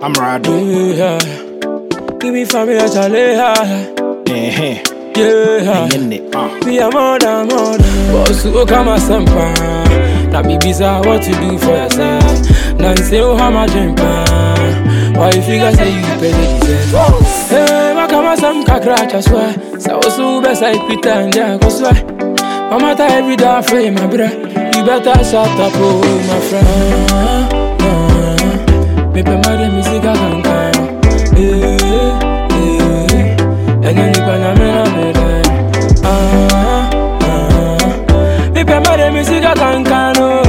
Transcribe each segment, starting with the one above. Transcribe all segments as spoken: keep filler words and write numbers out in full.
I'm Rado. Yeah. Give me family, I shall lay high. Eh, Yeah. Be a mother, mother. Boss, who come a sampa. Now be busy what to do for yourself. Now say, oh, how much drink. Why you figure say you pay the deserve? Hey, I come a some crack, I swear. So, so best I pretend, yeah, cause why? Mama, tie every day for my breath. You better shut up, oh, my friend. Me pe mare music a cancan. Eh, eh. And then you can amena me then. Ah, ah. Me pe mare music a cancan. Oh,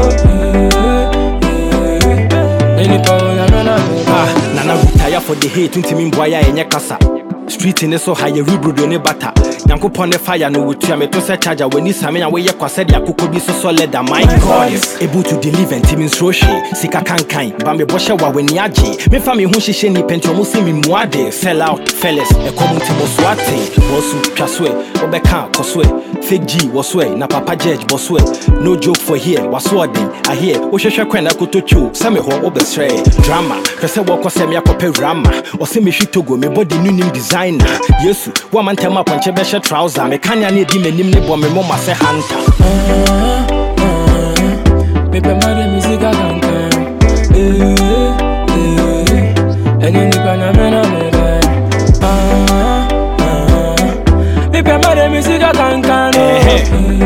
eh, eh. Then you can amena me. Ah, Nana retire for the hate until me boya enye kasa. Street in so high rebrodo ne bata. Yankopon ne fire no wutua me to say charger when you same we ye kwase de akoko bi so solid. My God is able to deliver and team so she sika kankan ba me boshe wa when age me fa me hu hihye ni pentro mo se me muade sell out fellas e community mo swate bosu twaswe obeka koswe fake G waswe na papa judge boswe no joke for here wasworden I hear wo hwehwe kwen na kotochu se me ho obesre drama pese wo kwase me akopɛ rama o se me hwi togo me body nunim designer yesu wo man tema ponche be trouser me kanya na di menim ne bo me mama se hunter. Ah, ah, me pe mare music a cancan. Eh, eh. And then you can amena me then. Ah, ah. Me pe mare music a cancan. Eh, eh.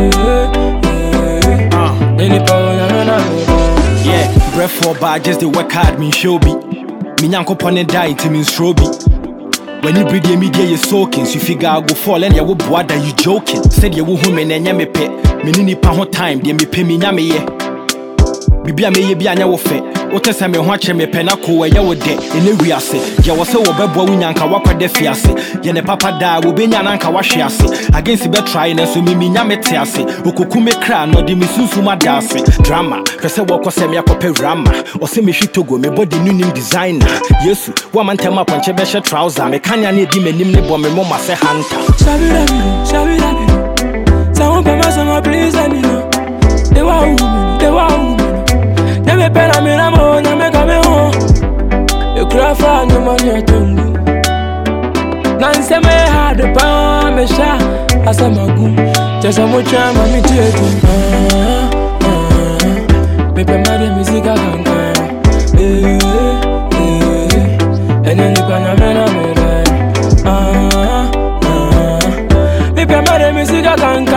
Then you can amena me then. Yeah, breath for bad just the work hard me show be. Me nyankopon die to me strobe. When you breathe your media, you're soaking. So you figure I go fall and you will bother you joking. Said you will woman and yammy pet. Me nini pa hot time, they me pay me yammy ye. Bibia me ye be an yaw fet. What is a me watch me penako where you would de in the rease. You was so bebo winanka wapa de fiase. Yene papa die will be yananka washiase. Against the bed trying and so me yammy tease. Ukukume cran or the misusuma dase. Drama, cause I walk or send me a copy rama. Or send me shit to go, me body new designer. Yes, woman tell my punch a better trouser. Me kanya need him and him nebo me mama say hunter. Shabi Rabi, Shabi Rabi. Someone come out some please let me know. They were women, they were women. Never pen a me na mo, na me come home. You cry for no money at tongue. Nancy me had the palm, me sha, as a magoon. Just a much time, I'm taking. Ah, ah. Me pe mare music a cancan. Eh, eh. And then you can amena me then. Ah, ah. Me pe mare music a cancan.